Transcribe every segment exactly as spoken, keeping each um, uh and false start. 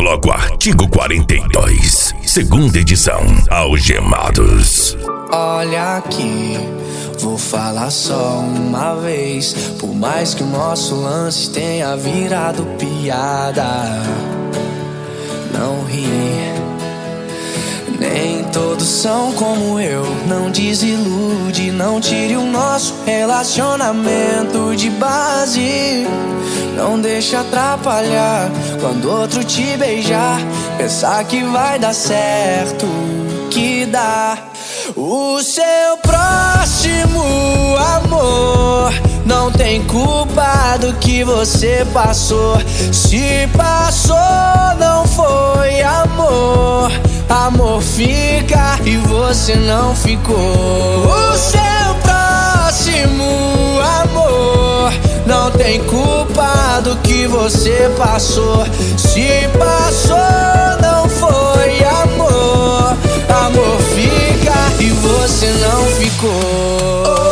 Bloco Artigo quarenta e dois, segunda edição, Algemados. Olha aqui, vou falar só uma vez. Por mais que o nosso lance tenha virado piada, não ri. Nem todos são como eu, não desilude. Não tire o nosso relacionamento de base. Não deixe atrapalhar quando outro te beijar. Pensar que vai dar certo, que dá. O seu próximo amor não tem culpa do que você passou. Se passou, não foi amor. Amor fica e você não ficou. O seu próximo amor não tem culpa do que você passou. Se passou, não foi amor. Amor fica e você não ficou.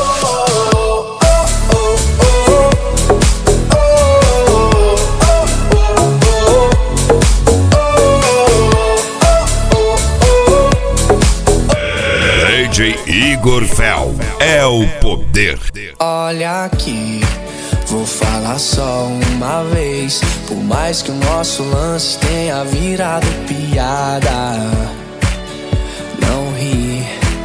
D J Igor Fel é o poder. Olha aqui, vou falar só uma vez. Por mais que o nosso lance tenha virado piada, não ri.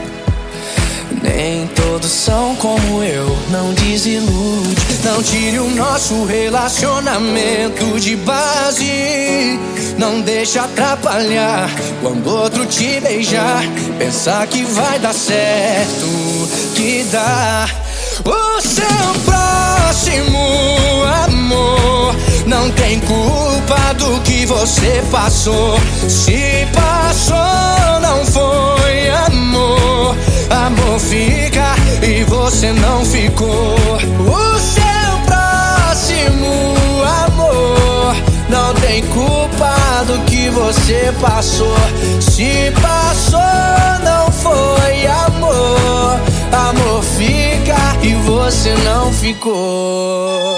Nem todos são como eu, não desilude. Não tire o nosso relacionamento de base. Não deixe atrapalhar quando outro te beijar. Pensar que vai dar certo, que dá. O seu próximo amor não tem culpa do que você passou. Se passou, não foi amor. Amor fica e você não ficou. O seu próximo amor não tem culpa do que você passou. Se passou, não foi amor. Amor fica e você não ficou.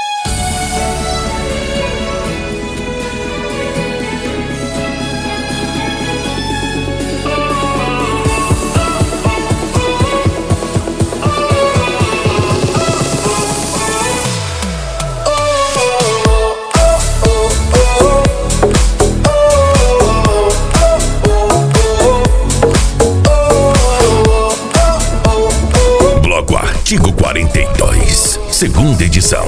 Artigo quarenta e dois, segunda edição.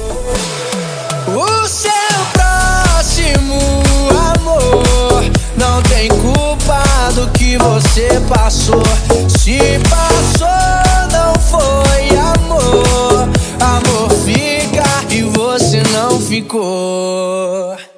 O seu próximo amor não tem culpa do que você passou. Se passou, não foi amor. Amor fica e você não ficou.